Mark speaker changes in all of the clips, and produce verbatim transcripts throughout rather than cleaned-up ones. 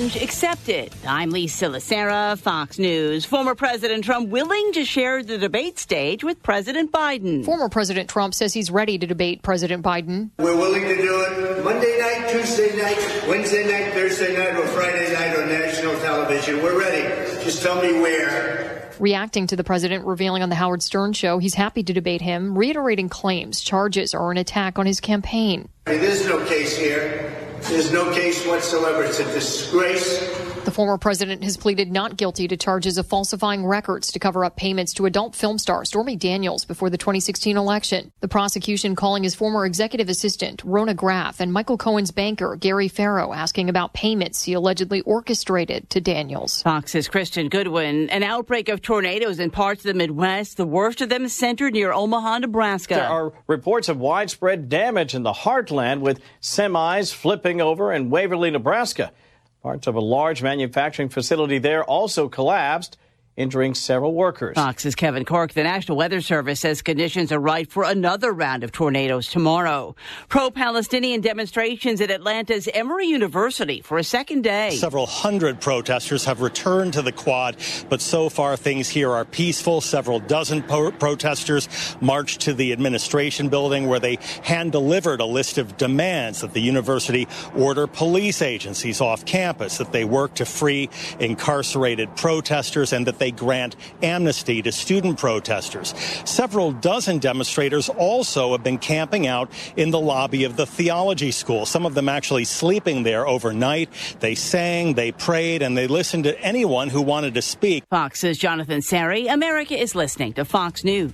Speaker 1: challenge accepted. I'm Lisa Lacera, Fox News. Former President Trump willing to share the debate stage with President Biden.
Speaker 2: Former President Trump says he's ready to debate President Biden.
Speaker 3: We're willing to do it Monday night, Tuesday night, Wednesday night, Thursday night, or Friday night on national television. We're ready. Just tell me where.
Speaker 2: Reacting to the president revealing on the Howard Stern show he's happy to debate him, reiterating claims charges are an attack on his campaign.
Speaker 3: There's no case here. There's no case whatsoever. It's a disgrace.
Speaker 2: The former president has pleaded not guilty to charges of falsifying records to cover up payments to adult film star Stormy Daniels before the twenty sixteen election. The prosecution calling his former executive assistant, Rona Graff, and Michael Cohen's banker, Gary Farrow, asking about payments he allegedly orchestrated to Daniels.
Speaker 1: Fox's Christian Goodwin. An outbreak of tornadoes in parts of the Midwest, the worst of them centered near Omaha, Nebraska.
Speaker 4: There are reports of widespread damage in the heartland, with semis flipping over in Waverly, Nebraska. Parts of a large manufacturing facility there also collapsed, injuring several workers.
Speaker 1: Fox's Kevin Cork. The National Weather Service says conditions are right for another round of tornadoes tomorrow. Pro-Palestinian demonstrations at Atlanta's Emory University for a second day.
Speaker 5: Several hundred protesters have returned to the quad, but so far things here are peaceful. Several dozen po- protesters marched to the administration building, where they hand-delivered a list of demands that the university order police agencies off campus, that they work to free incarcerated protesters, and that they grant amnesty to student protesters. Several dozen demonstrators also have been camping out in the lobby of the theology school, some of them actually sleeping there overnight. They sang, they prayed, and they listened to anyone who wanted to speak.
Speaker 1: Fox's Jonathan Sari. America is listening to Fox News.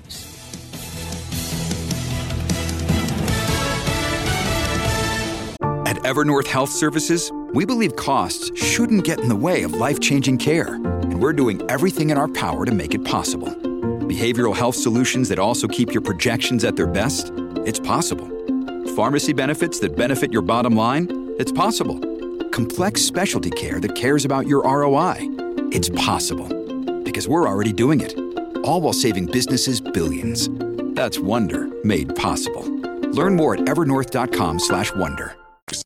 Speaker 6: At Evernorth Health Services, we believe costs shouldn't get in the way of life-changing care, and we're doing everything in our power to make it possible. Behavioral health solutions that also keep your projections at their best? It's possible. Pharmacy benefits that benefit your bottom line? It's possible. Complex specialty care that cares about your R O I? It's possible. Because we're already doing it. All while saving businesses billions. That's Wonder made possible. Learn more at evernorth.com slash wonder.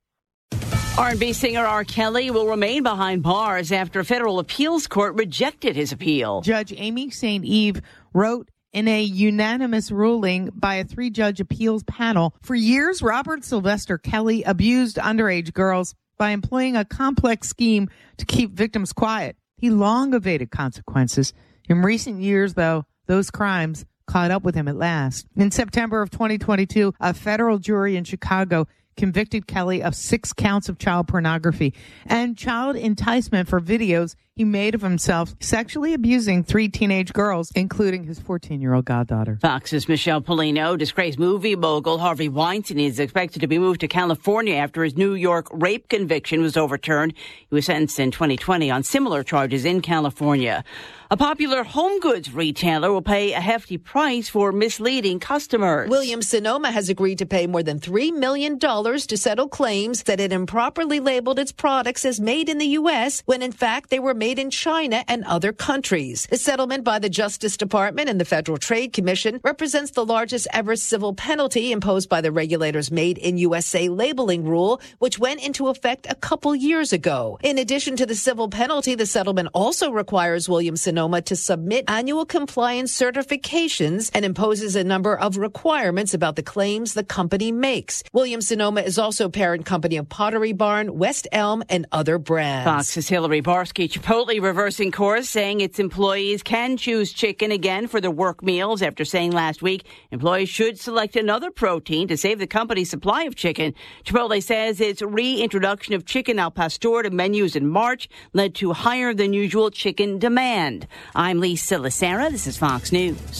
Speaker 1: R and B singer R. Kelly will remain behind bars after a federal appeals court rejected his appeal.
Speaker 7: Judge Amy Saint Eve wrote in a unanimous ruling by a three-judge appeals panel, for years, Robert Sylvester Kelly abused underage girls by employing a complex scheme to keep victims quiet. He long evaded consequences. In recent years, though, those crimes caught up with him at last. In September of twenty twenty-two, a federal jury in Chicago convicted Kelly of six counts of child pornography and child enticement for videos he made of himself sexually abusing three teenage girls, including his fourteen-year-old goddaughter.
Speaker 1: Fox's Michelle Polino. Disgraced movie mogul Harvey Weinstein is expected to be moved to California after his New York rape conviction was overturned. He was sentenced in twenty twenty on similar charges in California. A popular home goods retailer will pay a hefty price for misleading customers.
Speaker 8: Williams-Sonoma has agreed to pay more than three million dollars to settle claims that it improperly labeled its products as made in the U S when in fact they were made in China and other countries. The settlement by the Justice Department and the Federal Trade Commission represents the largest ever civil penalty imposed by the regulator's Made in U S A labeling rule, which went into effect a couple years ago. In addition to the civil penalty, the settlement also requires Williams-Sonoma to submit annual compliance certifications and imposes a number of requirements about the claims the company makes. Williams-Sonoma is also parent company of Pottery Barn, West Elm, and other brands.
Speaker 1: Fox's Hillary Barsky. Chipotle reversing course, saying its employees can choose chicken again for their work meals after saying last week employees should select another protein to save the company's supply of chicken. Chipotle says its reintroduction of chicken al pastor to menus in March led to higher than usual chicken demand. I'm Lisa Lacera. This is Fox News.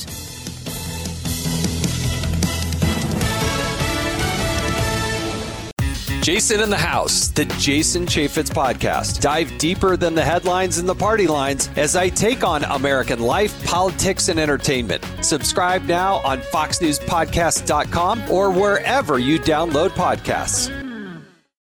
Speaker 9: Jason in the House, the Jason Chaffetz podcast. Dive deeper than the headlines and the party lines as I take on American life, politics, and entertainment. Subscribe now on fox news podcast dot com or wherever you download podcasts.